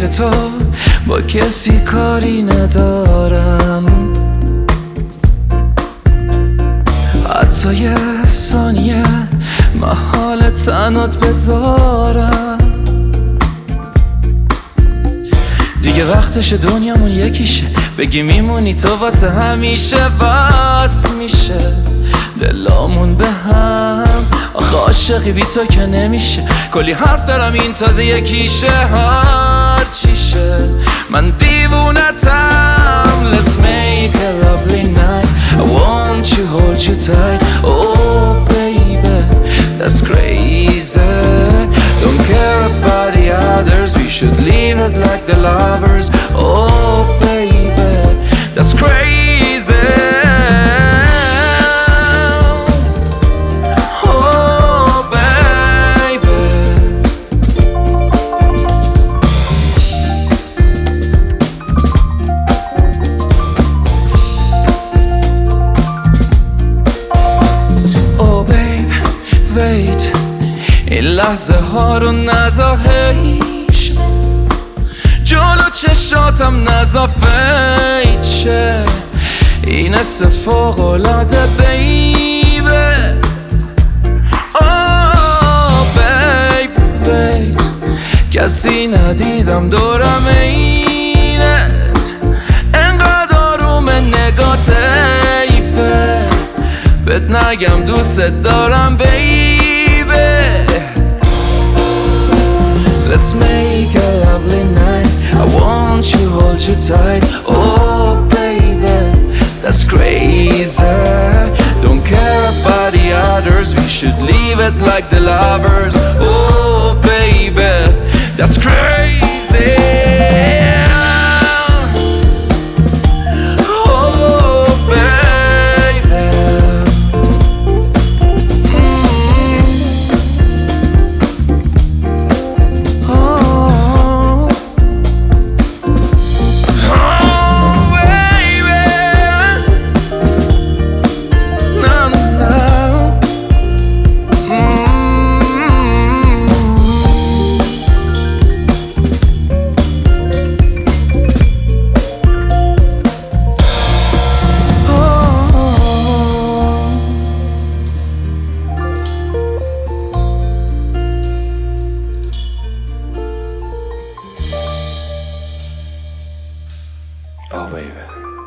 غیر تو با کسی کاری ندارم، حتی یه ثانیه محال تنات بذارم. دیگه وقتش دنیامون یکیشه، بگی میمونی تو واسه همیشه. بس میشه دلامون به هم، آخه عاشقی بی تو که نمیشه. کلی حرف دارم این تازه یکیشه، هر چیشه من دیوونتم. Let's make a lovely night, I want you, hold you tight. Oh baby, that's crazy. Don't care about the others, we should leave it like the lovers. Oh baby, that's crazy. Oh baby. Oh babe, wait, این لحظه ها رو نزا حیف شه، جلو چشاتم نزا فیت شه. این اسم فوق‌العاده بیبه. Oh babe wait، کسی ندیدم دورم اینت، انقدر آروم نگات ایفه، بهت نگم دوست دارم بیبه. Let's make a lovely night, I want you, hold you tight. Oh baby, that's crazy. Don't care about the others, we should leave it like the lovers. Oh baby, that's crazy. Oh baby. Oh baby.